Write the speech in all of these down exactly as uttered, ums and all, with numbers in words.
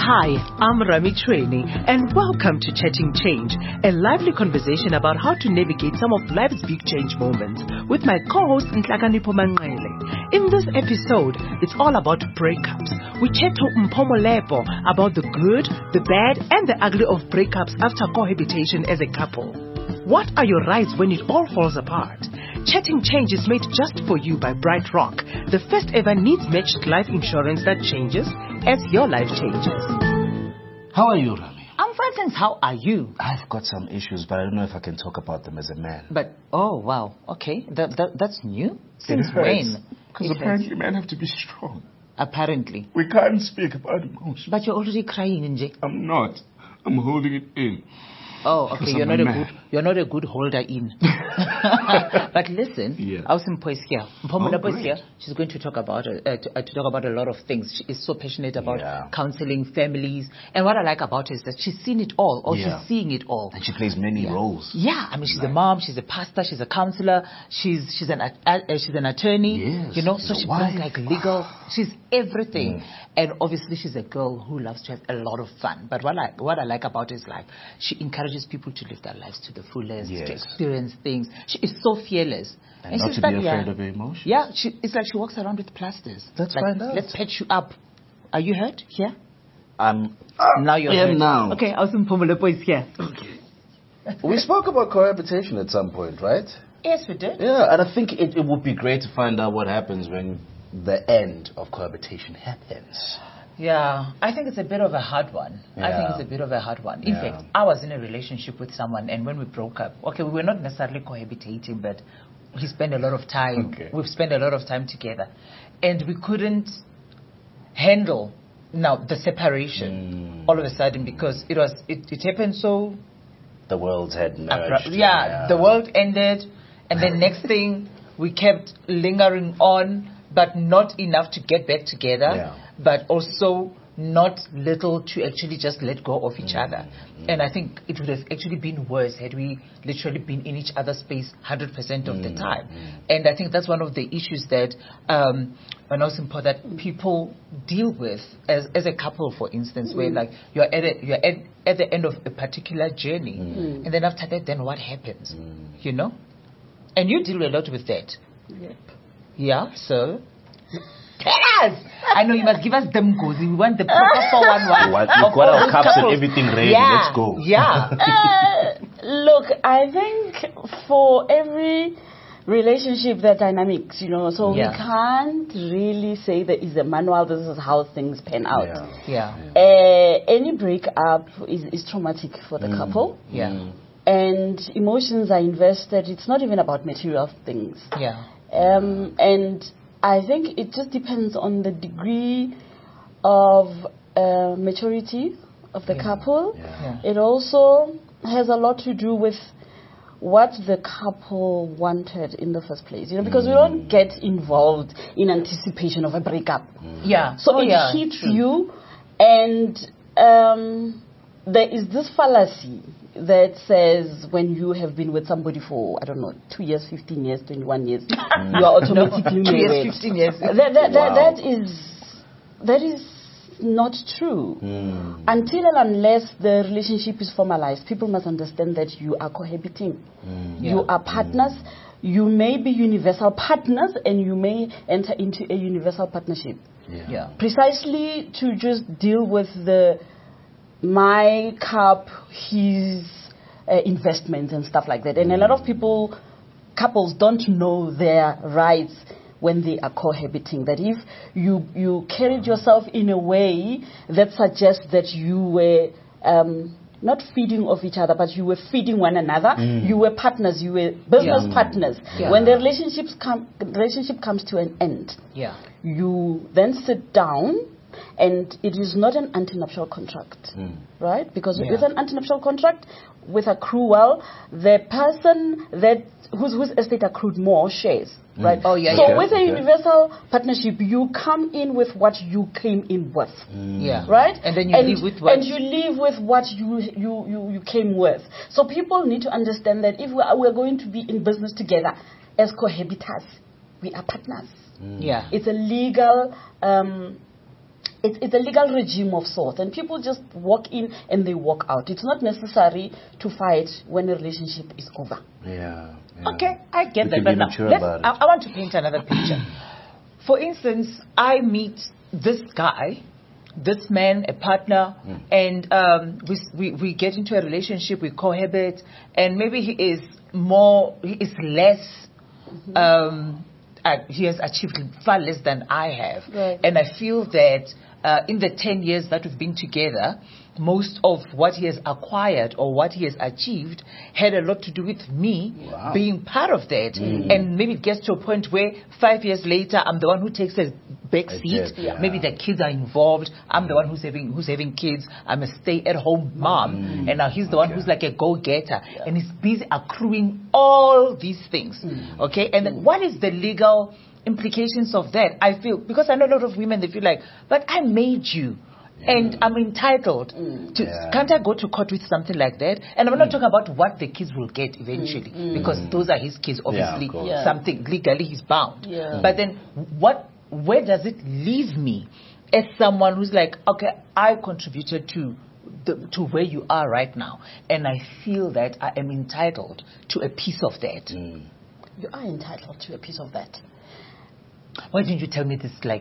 Hi, I'm Rami Trainee, and welcome to Chatting Change, a lively conversation about how to navigate some of life's big change moments with my co-host Nhlakanipho Manqele. In this episode, it's all about breakups. We chat to Mphomo Lepo about the good, the bad, and the ugly of breakups after cohabitation as a couple. What are your rights when it all falls apart? Chatting Change is made just for you by Bright Rock, the first ever needs-matched life insurance that changes as your life changes. How are you, Rami? I'm fine, thanks. How are you? I've got some issues, but I don't know if I can talk about them as a man. But, oh, wow. Okay. That, that That's new? Since when? Because apparently men have to be strong. Apparently. We can't speak about emotions. But you're already crying, Nje. I'm not. I'm holding it in. Oh, okay. You're not a good. You're not a good holder in. But listen, Yeah. I was in Poeskia. Mphomo Oh, Lepo is great. here. She's going to talk about uh, to, uh, to talk about a lot of things. She is so passionate about Yeah. counseling families, and what I like about her is that she's seen it all, or Yeah. she's seeing it all. And she plays many Yeah. roles. Yeah, I mean, she's a Right. mom, she's a pastor, she's a counselor, she's she's an uh, uh, she's an attorney. Yes, You know, she's so a she wife. brings like legal. She's everything, Mm. and obviously she's a girl who loves to have a lot of fun. But what I what I like about her is like she encourages people to live their lives to the fullest, Yes. to experience things. She is so fearless, And not she's to be like- afraid yeah. of her emotions. Yeah, she, it's like she walks around with plasters. Let's like, find out. Let's patch you up. Are you hurt? Here. I'm, Now you're I am hurt. now. Okay, Awesome Mphomo Lepo is here. We spoke about cohabitation at some point, right? Yes, we did. Yeah, and I think it, it would be great to find out what happens when the end of cohabitation happens. Yeah, I think it's a bit of a hard one. I think Yeah. it's a bit of a hard one. In Yeah. fact, I was in a relationship with someone, and when we broke up, okay, we were not necessarily cohabitating, but we spent a lot of time. Okay. We've spent a lot of time together, and we couldn't handle now the separation Mm. all of a sudden because it was it, it happened so The world's had merged. abrupt. Yeah, the world ended, and then next thing we kept lingering on, but not enough to get back together, Yeah. but also not little to actually just let go of each other. And I think it would have actually been worse had we literally been in each other's space one hundred percent of the time. And I think that's one of the issues that um, and also important that people deal with as, as a couple, for instance, where like you're at a, you're at, at the end of a particular journey, and then after that, then what happens? You know, and you deal a lot with that. Yep. Yeah, so tell us. I know you must give us them goals. We want the proper four one one. What- we've got our cups and everything ready. Yeah, Let's go. Yeah. Uh, look, I think for every relationship, there are dynamics, you know, so Yeah. we can't really say there is a manual, this is how things pan out. Yeah. Yeah. Uh, any breakup is, is traumatic for the couple, Yeah. and emotions are invested. It's not even about material things. Yeah. Um, and I think it just depends on the degree of uh, maturity of the couple. Yeah. It also has a lot to do with what the couple wanted in the first place. You know, because we don't get involved in anticipation of a breakup. Yeah. So Oh, it yeah, hits true. you, and um, there is this fallacy that says when you have been with somebody for, I don't know, two years, fifteen years, twenty-one years, you are automatically Two years, married. fifteen years. That, that, that, Wow. that is that is not true. Mm. Until and unless the relationship is formalized, people must understand that you are cohabiting. Yeah. You are partners. You may be universal partners, and you may enter into a universal partnership. Yeah. Precisely to just deal with the my cup, his uh, investments and stuff like that. And a lot of people, couples don't know their rights when they are cohabiting. That if you you carried yourself in a way that suggests that you were um, not feeding off each other, but you were feeding one another. You were partners. You were business Yeah. partners. Yeah. When the relationships come, relationship comes to an end, Yeah. you then sit down, and it is not an antenuptial contract, right? Because Yeah. with an antenuptial contract, with accrual, the person that whose whose estate accrued more shares, right? Oh, yeah, So yeah. with a Okay. universal partnership, you come in with what you came in with. Yeah. Right, And then you live with what- and you live with what you you, you you came with. So people need to understand that if we are, we are going to be in business together as cohabitants, we are partners. Yeah. It's a legal um, It's, it's a legal regime of sorts, and people just walk in and they walk out. It's not necessary to fight when a relationship is over. Yeah. yeah. Okay, I get We that. can But be now, mature let's, about it. I, I want to paint another picture. For instance, I meet this guy, this man, a partner, Mm. and um, we, we we get into a relationship, we cohabit, and maybe he is more, he is less. Mm-hmm. Um, uh, he has achieved far less than I have, Right. and I feel that uh, in the ten years that we've been together, most of what he has acquired or what he has achieved had a lot to do with me Wow. being part of that. Mm. And maybe it gets to a point where five years later, I'm the one who takes a back I seat. get, yeah. Maybe the kids are involved. I'm the one who's having who's having kids. I'm a stay-at-home mom, Mm. and now he's the one Okay. who's like a go-getter, and he's busy accruing all these things. Mm. Okay, and then what is the legal implications of that? I feel, because I know a lot of women, they feel like, but I made you. And I'm entitled to. Yeah. Can't I go to court with something like that? And I'm not talking about what the kids will get eventually, because those are his kids. Obviously, of course. Yeah. something legally he's bound. Yeah. But then, what? Where does it leave me as someone who's like, okay, I contributed to the, to where you are right now, and I feel that I am entitled to a piece of that. Mm. You are entitled to a piece of that. Why didn't you tell me this like?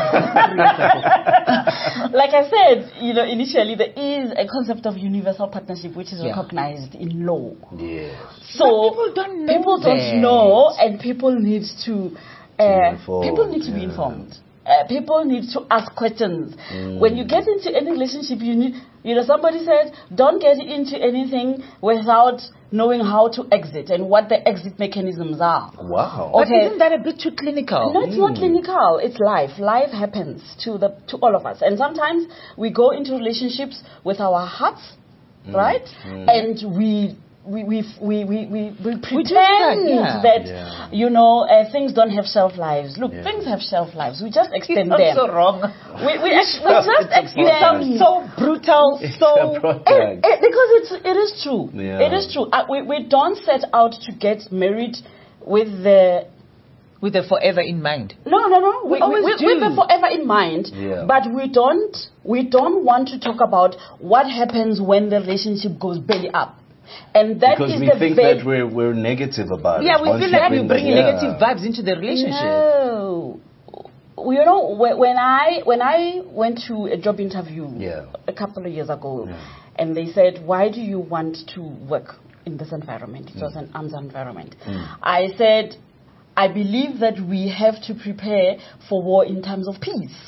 Like I said, you know, initially there is a concept of universal partnership which is Yeah. recognized in law. Yes. So people don't know people that. don't know, and people need to. Uh, informed, people need to be yeah. informed. Uh, people need to ask questions. Mm. When you get into any relationship, you need, you know, somebody said, don't get into anything without knowing how to exit and what the exit mechanisms are. Wow. But Okay. isn't that a bit too clinical? No, it's not clinical. It's life. Life happens to the to all of us, and sometimes we go into relationships with our hearts, right? And we. We we we we we, we pretend that, yeah. that Yeah. you know uh, things don't have shelf lives. Look, Yeah. things have shelf lives. We just It's extend not them. so wrong. We we, ex- we just It's a extend. So brutal, It's so a product. It- it- because it's it is true. Yeah. It is true. Uh, we we don't set out to get married with the with the forever in mind. no, no, no. We, always we, do. we, we're forever in mind, Yeah. but we don't. We don't want to talk about what happens when the relationship goes belly up, and that Because is we the think very- that we're we're negative about it. Yeah, we Once feel you like we're bring bringing that- negative yeah. vibes into the relationship. No. You know, wh- when I when I went to a job interview Yeah. a couple of years ago, Yeah. and they said, "Why do you want to work in this environment?" It was an arms environment. I said, "I believe that we have to prepare for war in times of peace."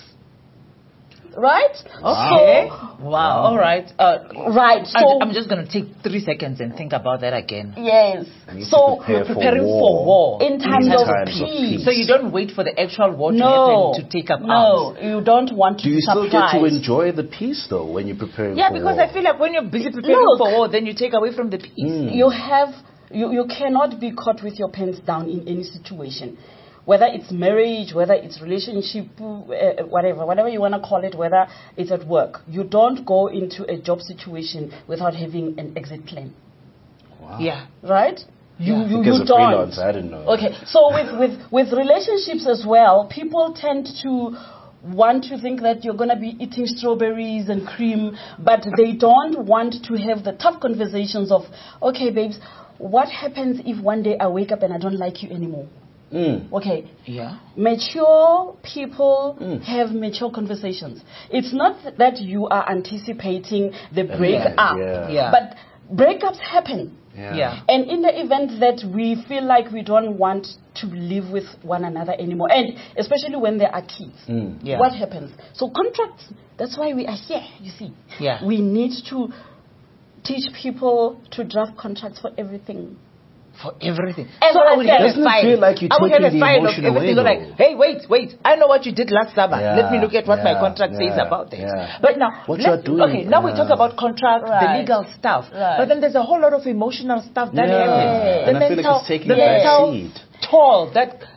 Right? Okay. So, Wow. All right. Uh, right. I, So I'm just going to take three seconds and think about that again. yes. need to So prepare for Preparing war. for war. in times, In of, times of peace. peace. So you don't wait for the actual war to no, happen to take up no, arms. you don't want to Do you be still surprised. get to enjoy the peace though when you're preparing Yeah, for because war? I feel like when you're busy preparing Look. for war, then you take away from the peace. Mm. You have you, you cannot be caught with your pants down in any situation, whether it's marriage, whether it's relationship, uh, whatever, whatever you want to call it, whether it's at work. You don't go into a job situation without having an exit plan, Wow. Yeah. right? You Yeah. you, Because you of don't. freelance, I didn't know. Okay, so with, with, with relationships as well, people tend to want to think that you're going to be eating strawberries and cream, but they don't want to have the tough conversations of, okay, babes, what happens if one day I wake up and I don't like you anymore? Mm. Okay, Yeah. mature people Mm. have mature conversations. It's not that you are anticipating the Yeah, breakup, yeah. Yeah. but breakups happen. Yeah. Yeah. And in the event that we feel like we don't want to live with one another anymore, and especially when there are kids, Mm. Yeah. what happens? So contracts, that's why we are here, you see. Yeah. We need to teach people to draft contracts for everything. For everything. And so what I I would said- have a Doesn't it file. feel like you're I would have taking a the file of emotion everything. away, Like, though? hey, wait, wait. I know what you did last summer. Yeah, Let me look at what my yeah, contract says yeah, about this. yeah. But now, What let's- you're doing, okay, now we yeah. talk about contract, the Right. legal stuff. Right. But then there's a whole lot of emotional stuff that Yeah. happens. And the I feel like mental, it's taking the a back mental seat. toll that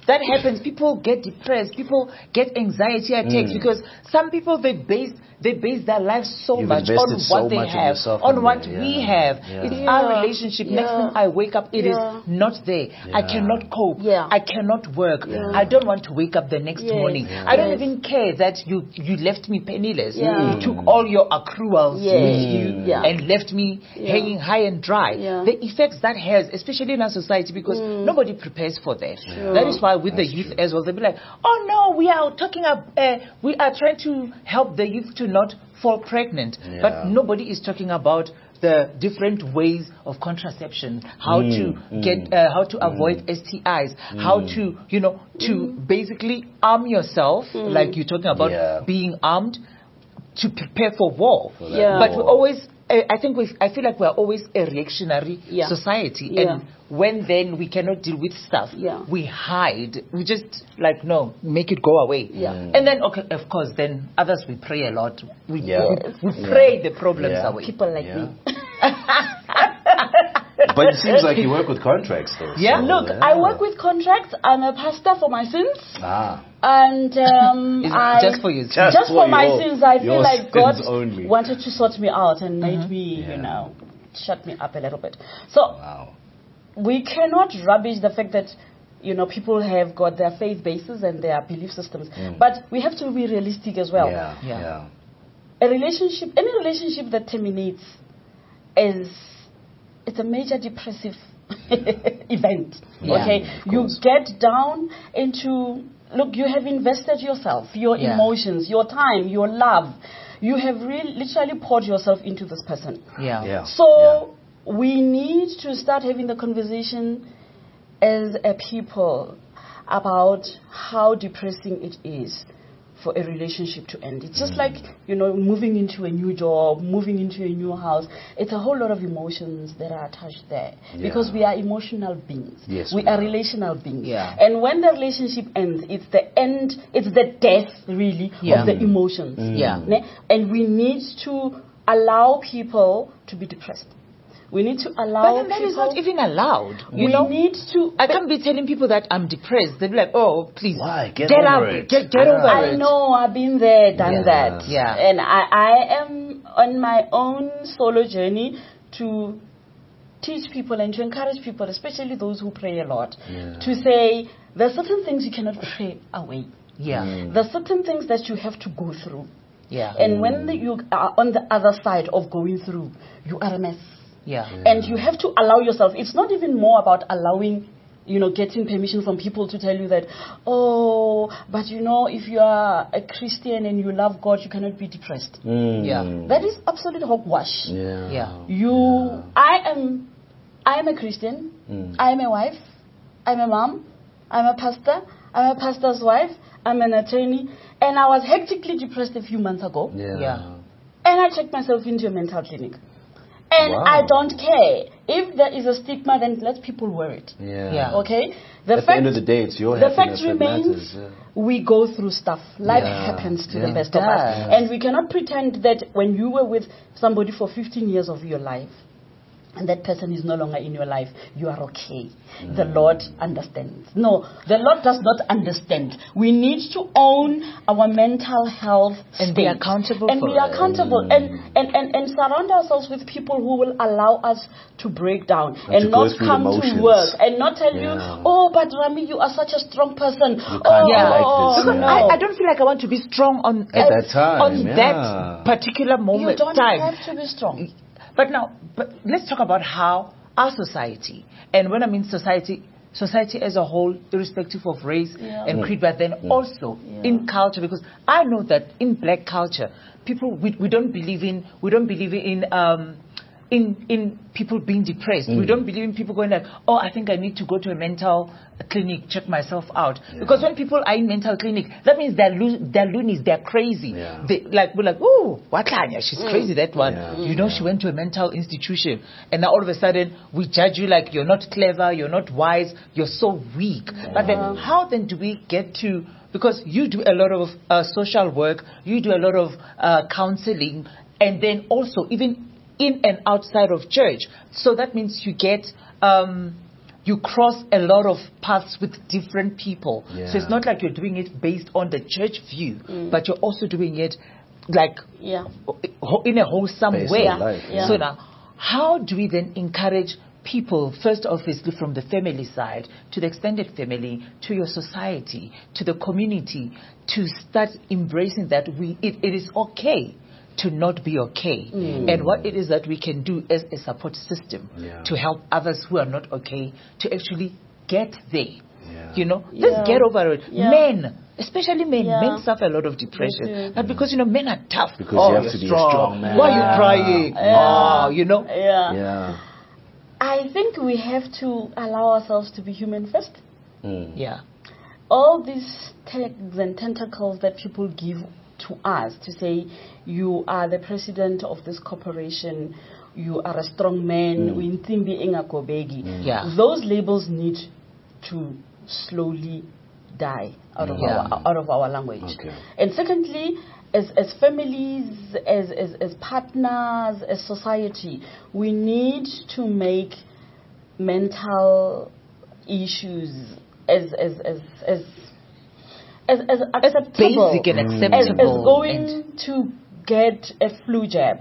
that happens. People get depressed. People get anxiety attacks Mm. because some people they base they base their lives so You've much on invested so what they much of have, yourself on in what there, we yeah, have. yeah. It's Yeah, our relationship. Next yeah. time I wake up, it Yeah. is not there. I Yeah. cannot cope. Yeah. I cannot work. Yeah. I don't want to wake up the next Yes. morning. Yeah. I don't Yes. even care that you you left me penniless. Yeah. You took all your accruals Yes. with you Yeah. and left me Yeah. hanging high and dry. Yeah. The effects that has, especially in our society, because nobody prepares for that. That is why with the That's youth true. as well, they'll be like, oh no, we are talking about, uh, we are trying to help the youth to not fall pregnant. Yeah. But nobody is talking about the different ways of contraception, how Mm, to mm, get, uh, how to avoid S T Is, how to, you know, to basically arm yourself, like you're talking about Yeah. being armed, to prepare for war. For that Yeah. But we war. always, I I think we, I feel like we're always a reactionary Yeah. society, Yeah. and when then we cannot deal with stuff, Yeah. we hide. We just like no, make it go away. Yeah. Mm. And then okay, of course, then others we pray a lot. We Yeah. we, we pray the problems Yeah. away. People like Yeah. me. But it seems like you work with contracts, though. Yeah. so, Look, I work with contracts. I'm a pastor for my sins. Ah. And um, Is it I just for you? Just just for for my your- sins, I feel your like God sins only. wanted to sort me out and made me, Yeah. you know, shut me up a little bit. So Wow. we cannot rubbish the fact that, you know, people have got their faith bases and their belief systems, but we have to be realistic as well. Yeah. Yeah. Yeah. A relationship, any relationship that terminates, is it's a major depressive event. Yeah, Okay, of you course. get down into, look, you have invested yourself, your Yeah. emotions, your time, your love. You have really literally poured yourself into this person. Yeah. Yeah. So we need to start having the conversation as a people about how depressing it is for a relationship to end. It's just like, you know, moving into a new job, moving into a new house. It's a whole lot of emotions that are attached there because Yeah. we are emotional beings. Yes, we we are are. relational beings. Yeah. And when the relationship ends, it's the end, it's the death really Yeah. of the emotions. Yeah. Ne? And we need to allow people to be depressed. We need to allow But then that people, is not even allowed. You we know, need to. I can't be telling people that I'm depressed. They'll be like, oh, please, Why? Get get over up, it. get get Yeah. over I it. know, I've been there, done Yeah. that. Yeah. And I, I am on my own solo journey to teach people and to encourage people, especially those who pray a lot, Yeah. to say there's certain things you cannot pray away. Yeah, There's certain things that you have to go through. yeah, And when the, you are on the other side of going through, you are a mess. yeah. And you have to allow yourself. It's not even more about allowing, you know, getting permission from people to tell you that, oh, but you know, if you are a Christian and you love God, you cannot be depressed. Mm. Yeah. That is absolute hogwash. Yeah. Yeah. You, I am, I am a Christian. Mm. I am a wife. I'm a mom. I'm a pastor. I'm a pastor's wife. I'm an attorney. And I was hectically depressed a few months ago. Yeah. Yeah. And I checked myself into a mental clinic. And Wow. I don't care. If there is a stigma, then let people wear it. Yeah. Yeah. Okay? The At the end of the day, it's your the happiness fact that remains, matters. Yeah. we go through stuff. Life Yeah. happens to Yeah. the best It of us. does. And we cannot pretend that when you were with somebody for fifteen years of your life, and that person is no longer in your life, you are okay. The Lord understands. No, the Lord does not understand. We need to own our mental health And be state. accountable and for be it. accountable and, and, and, and surround ourselves with people who will allow us to break down And and, to go not through come the to motions. work and not tell Yeah. you, oh, but Rami, you are such a strong person. You oh, can't be like oh, this, no. yeah. I, I don't feel like I want to be strong on At that time, on yeah. that particular moment You don't time. have to be strong. But now, but let's talk about how our society, and when I mean society, society as a whole, irrespective of race Yeah. and creed, but then also in culture, because I know that in black culture, people we, we don't believe in we don't believe in um, in in people being depressed. We don't believe in people going like, oh, I think I need to go to a mental clinic, check myself out. Because when people are in mental clinic, that means they're lo- they're loonies, they're crazy. Yeah. They, like we're like, oh, Watlanya, she's crazy, that one. Yeah. You know, she went to a mental institution, and now all of a sudden we judge you like you're not clever, you're not wise, you're so weak. But then, how then do we get to? Because you do a lot of uh, social work, you do a lot of uh, counseling, and then also even in and outside of church. So that means you get um, you cross a lot of paths with different people. Yeah. So it's not like you're doing it based on the church view, Mm. but you're also doing it like Yeah. ho- in a wholesome Based way. on life, yeah. So now, how do we then encourage people, first obviously from the family side, to the extended family, to your society, to the community, to start embracing that we it, it is okay to not be okay, Mm. and what it is that we can do as a support system Yeah. to help others who are not okay to actually get there. Yeah. You know, Yeah. let's get over it. Yeah. Men, especially men, Yeah. men suffer a lot of depression. They do. But because, you know, men are tough. Because oh, you have you're to be a strong. strong man. Why are Yeah. you crying? Yeah. Oh, you know. Yeah. Yeah. I think we have to allow ourselves to be human first. Mm. Yeah. All these tags and tentacles that people give to us to say, you are the president of this corporation, you are a strong man, we ntimbi engakobegi. Yeah. Those labels need to slowly die out of Yeah. our out of our language. Okay. And secondly, as as families, as, as as partners, as society, we need to make mental issues as as as as as, as acceptable Basic and as, acceptable. as going to get a flu jab,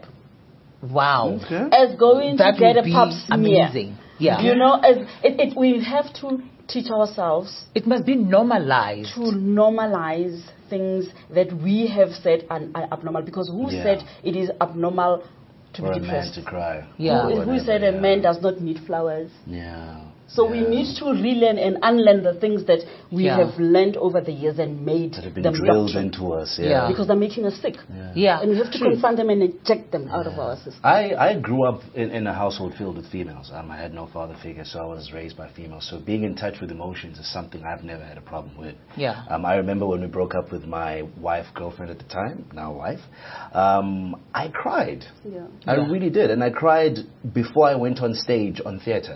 Wow. Okay. as going That to get would a be pap smear. amazing. Yeah. You know, as it, it, we have to teach ourselves It must be normalized. to normalize things that we have said are, are abnormal. Because who Yeah. said it is abnormal to For be a man depressed? to cry. Yeah. Who, who Whatever, said a yeah. man does not need flowers? Yeah. So we Yeah. need to relearn and unlearn the things that we Yeah. have learned over the years and made That have been them drilled doctrine. into us. Yeah. Yeah. Because they're making us sick. Yeah. And we have to True. confront them and eject them out of our system. I, I grew up in, in a household filled with females. Um, I had no father figure, so I was raised by females. So being in touch with emotions is something I've never had a problem with. Yeah. Um, I remember when we broke up with my wife, girlfriend at the time, now wife, um, I cried. Yeah. I Yeah. really did. And I cried before I went on stage on theater.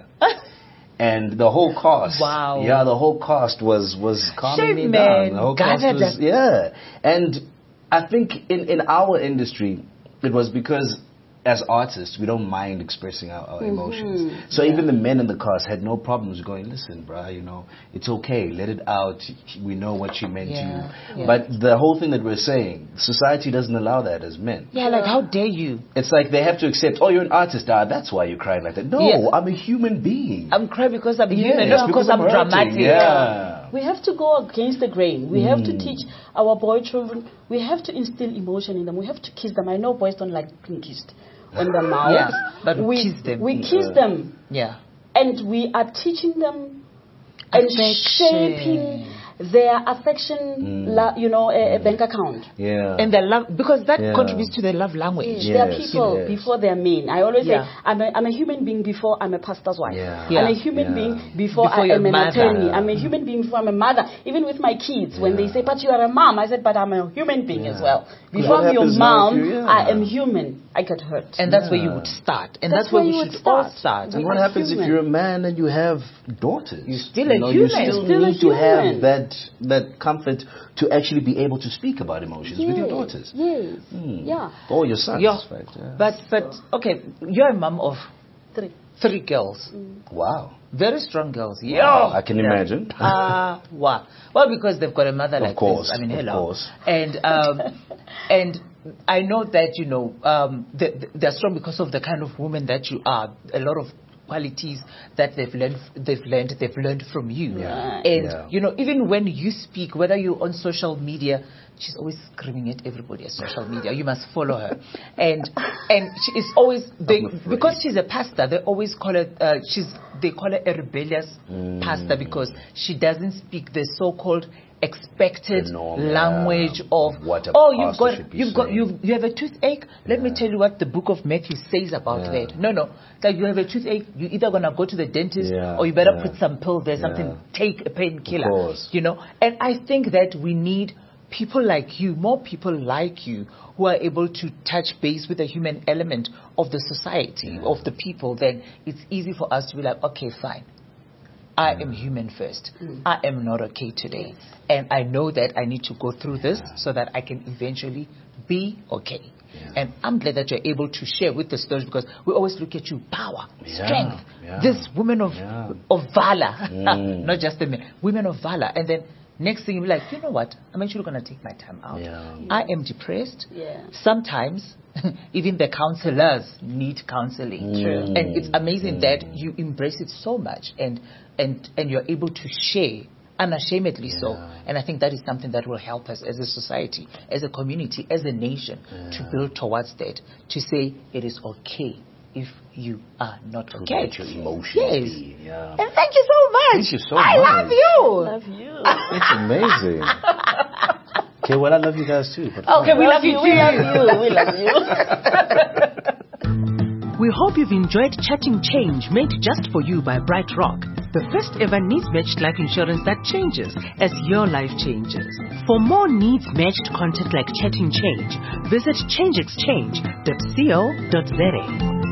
And the whole cast, Wow. yeah, the whole cast was was calming Shame, me man. down. The whole cast Gathered was, us. yeah. And I think in, in our industry, it was because as artists, we don't mind expressing our, our emotions. So even the men in the cast had no problems going, listen, bruh, you know, it's okay, let it out. We know what she meant Yeah, to you. yeah. But the whole thing that we're saying, society doesn't allow that as men. Yeah, like how dare you? It's like they have to accept, oh, you're an artist, ah, that's why you're crying like that. No, Yes. I'm a human being. I'm crying because I'm Yes, human, not because, I'm hurting. dramatic. Yeah. We have to go against the grain. We have to teach our boy children. We have to instill emotion in them. We have to kiss them. I know boys don't like being kissed on the mouth. Yeah, but we we kiss them. We kiss them, Yeah. and we are teaching them and Affection. shaping their affection. La, you know, a, a bank account. Yeah. And the love, because that Yeah. contributes to the love language. Yeah. They are Yes, people yes. before they're men. I always Yeah. say I'm a, I'm a human being before I'm a pastor's wife. Yeah. Yeah. I'm a human Yeah. being before, Before I you're am an mother. attorney. I'm a human being before I'm a mother. Even with my kids, when they Yeah. say, "But you are a mom," I said, "But I'm a human being as Yeah. well. What Before I'm your happens now if mom, you- yeah. I am human. I get hurt." And that's where you Yeah. would start. And That's that's, where where we you should would start. all start. And We what are happens human. if you're a man and you have daughters? You're still a you know, human. You still, Still a need to have human. that that comfort to actually be able to speak about emotions with your Yes, daughters. Yes. Hmm. Yeah. Or your sons. Yeah. Right? Yeah. But, but, okay, you're a mom of Three. three girls. Wow. Very strong girls. Wow, Yeah. I can imagine. Uh, wow. Well, because they've got a mother Of like course, this. I mean, of hello. course. And um, and I know that you know um, they, they're strong because of the kind of woman that you are. A lot of qualities that they've learned, they've learned, they've learned from you. Yeah. And Yeah. you know, even when you speak, whether you're on social media, she's always screaming at everybody at social media. You must follow her, and and she is always they, I'm afraid. because she's a pastor. They always call her uh, she's they call her a rebellious Mm. pastor because she doesn't speak the so-called expected The norm, yeah, language of what a oh you've pastor got should be you've got saying. you you have a toothache. Let me Yeah. tell you what the book of Matthew says about Yeah. that. No, no, like you have a toothache. You're either gonna go to the dentist Yeah, or you better yeah. put some pill there, something. Yeah. Take a painkiller. Of course. You know, and I think that we need people like you, more people like you, who are able to touch base with the human element of the society, of the people. Then it's easy for us to be like, okay, fine. I am human first. I am not okay today. And I know that I need to go through this so that I can eventually be okay. And I'm glad that you're able to share with the stories, because we always look at you, power, Yeah, strength, yeah. this women of Yeah. of valor, Mm. not just the men, women of valor. And then next thing you'll be like, you know what? I'm actually going to take my time out. Yeah. I am depressed. Yeah. Sometimes even the counselors need counseling. True. And it's amazing that you embrace it so much, and and and you're able to share unashamedly so. And I think that is something that will help us as a society, as a community, as a nation, to build towards that, to say it is okay if you are not To okay. let your emotions Yes. be. Yeah. And thank you so much. Thank you so I much. love you. Love you. It's amazing. Okay, well, I love you guys too. But Okay, we love you. We love you. We love you. We hope you've enjoyed Chatting Change, made just for you by Bright Rock, the first ever needs-matched life insurance that changes as your life changes. For more needs-matched content like Chatting Change, visit change exchange dot co dot za.